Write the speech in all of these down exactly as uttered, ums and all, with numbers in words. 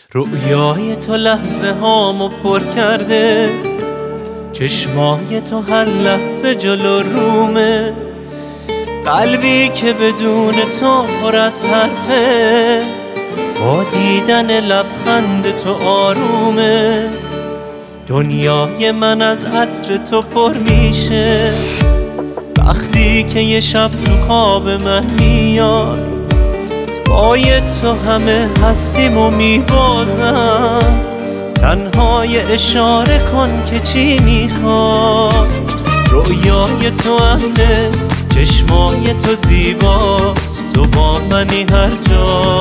رویای تو لحظه هامو پر کرده، چشمای تو هر لحظه جلو رومه، قلبی که بدون تو پر از حرفه، با دیدن لبخند تو آرومه. دنیای من از عطر تو پر میشه وقتی که یه شب تو خواب من میاد، پای تو همه هستیم و میبازم، تنهای اشاره کن که چی میخواد. رویای تو امنه، چشمای تو زیباست، تو با منی هر جا.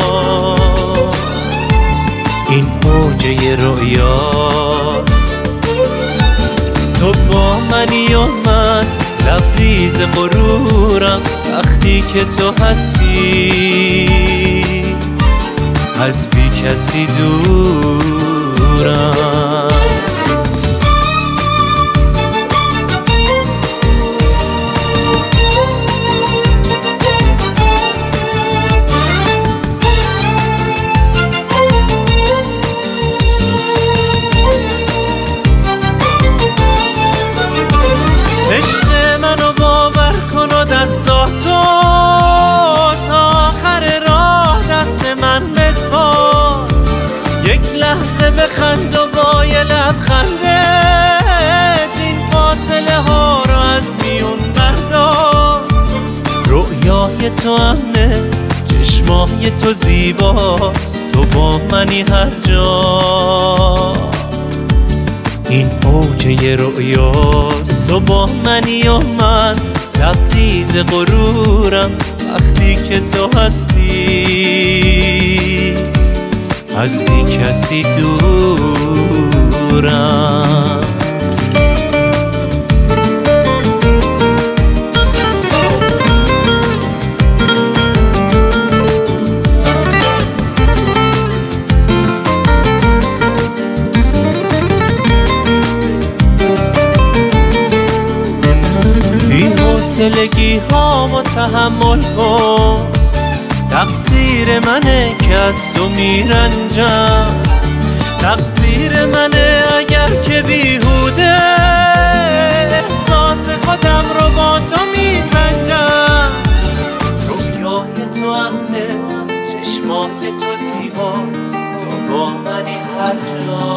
این اوجه رویاست، تو با منی و من لبریز غرورم وقتی که تو هستی، از بی کسی دورم. دستاتو تا آخر راه دست من بسپار، یک لحظه بخند و با یه لبخندت این فاصله ها رو از میون بردار. رویای تو امنه، چشمای تو زیباست، تو با منی هر جا. این اوجه رویاست، تو با منی و من لبریز غرورم وقتی که تو هستی، از بی کسی دورم. بی‌حوصلگی هامو تحمل کن، تقصیر منه که از تو میرنجم، تقصیر منه اگر که بیهوده احساس خودم رو با تو میسنجم. رویای تو امنه، چشمای تو زیباست، تو با منی هر جا.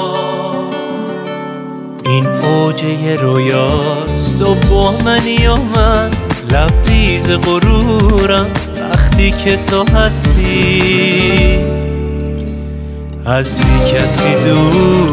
این اوجه رویاست، تو با منی و من لبریز غرورم وقتی که تو هستی، از بی کسی دور.